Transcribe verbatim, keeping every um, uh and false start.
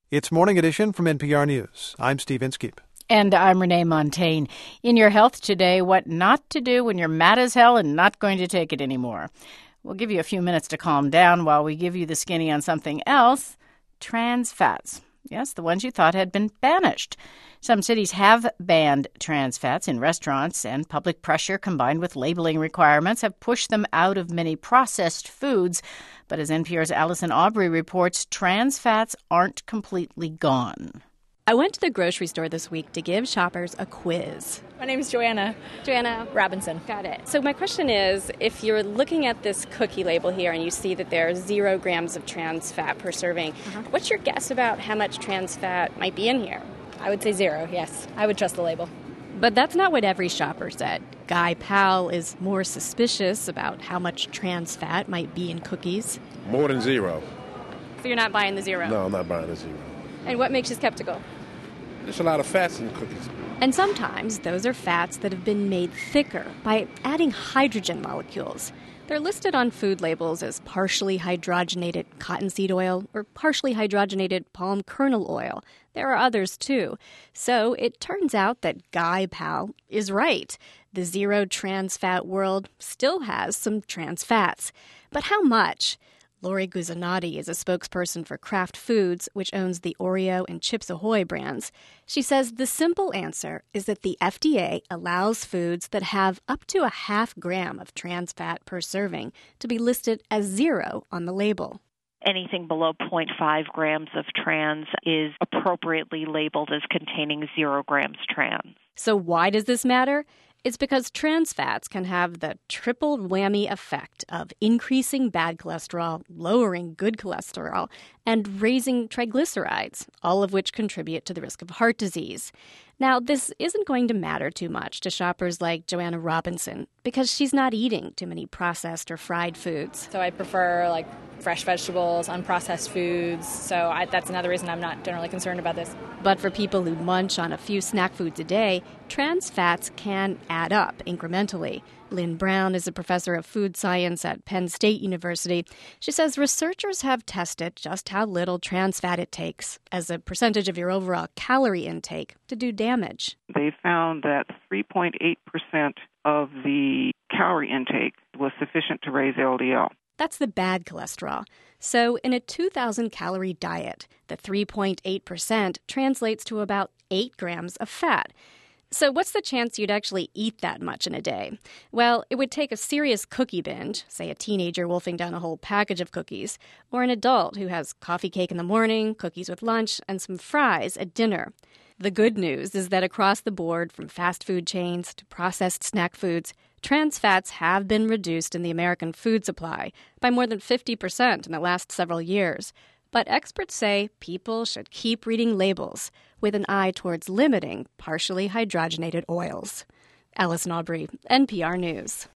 It's Morning Edition from N P R News. I'm Steve Inskeep. And I'm Renee Montaigne. In your health today, what not to do when you're mad as hell and not going to take it anymore. We'll give you a few minutes to calm down while we give you the skinny on something else. Trans fats. Yes, the ones you thought had been banished. Some cities have banned trans fats in restaurants, and public pressure combined with labeling requirements have pushed them out of many processed foods. But as N P R's Allison Aubrey reports, trans fats aren't completely gone. I went to the grocery store this week to give shoppers a quiz. My name is Joanna. Joanna Robinson. Got it. So my question is, if you're looking at this cookie label here and you see that there are zero grams of trans fat per serving, uh-huh. what's your guess about how much trans fat might be in here? I would say zero, yes. I would trust the label. But that's not what every shopper said. Guy Powell is more suspicious about how much trans fat might be in cookies. More than zero. So you're not buying the zero? No, I'm not buying the zero. And what makes you skeptical? There's a lot of fats in cookies. And sometimes those are fats that have been made thicker by adding hydrogen molecules. They're listed on food labels as partially hydrogenated cottonseed oil or partially hydrogenated palm kernel oil. There are others too. So it turns out that Guy Powell is right. The zero trans fat world still has some trans fats. But how much? Lori Guzzanati is a spokesperson for Kraft Foods, which owns the Oreo and Chips Ahoy brands. She says the simple answer is that the F D A allows foods that have up to a half gram of trans fat per serving to be listed as zero on the label. Anything below zero point five grams of trans is appropriately labeled as containing zero grams trans. So why does this matter? It's because trans fats can have the triple whammy effect of increasing bad cholesterol, lowering good cholesterol, and raising triglycerides, all of which contribute to the risk of heart disease. Now, this isn't going to matter too much to shoppers like Joanna Robinson because she's not eating too many processed or fried foods. So I prefer like fresh vegetables, unprocessed foods. So I, that's another reason I'm not generally concerned about this. But for people who munch on a few snack foods a day, trans fats can add up incrementally. Lynn Brown is a professor of food science at Penn State University. She says researchers have tested just how little trans fat it takes as a percentage of your overall calorie intake to do damage. They found that three point eight percent of the calorie intake was sufficient to raise L D L. That's the bad cholesterol. So in a two thousand calorie diet, the three point eight percent translates to about eight grams of fat. So what's the chance you'd actually eat that much in a day? Well, it would take a serious cookie binge, say a teenager wolfing down a whole package of cookies, or an adult who has coffee cake in the morning, cookies with lunch, and some fries at dinner. The good news is that across the board, from fast food chains to processed snack foods, trans fats have been reduced in the American food supply by more than fifty percent in the last several years. But experts say people should keep reading labels with an eye towards limiting partially hydrogenated oils. Allison Aubrey, N P R News.